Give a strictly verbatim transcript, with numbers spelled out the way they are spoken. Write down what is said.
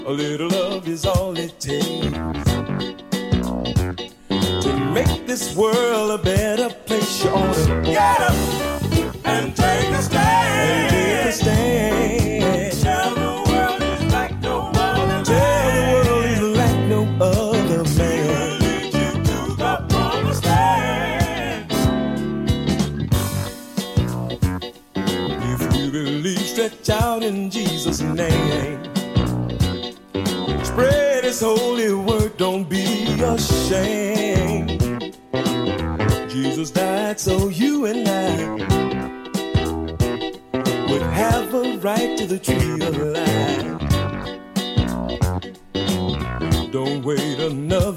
A little love is all it takes to make this world a better place. You ought to get up and take a stand. And take a stand. Tell the world it's like no other. Tell the world it's like no other man. He will lead you to the promised land. If you believe, stretch out in Jesus' name. Spread his holy word, don't be ashamed. Jesus died so you and I would have a right to the tree of life. Don't wait another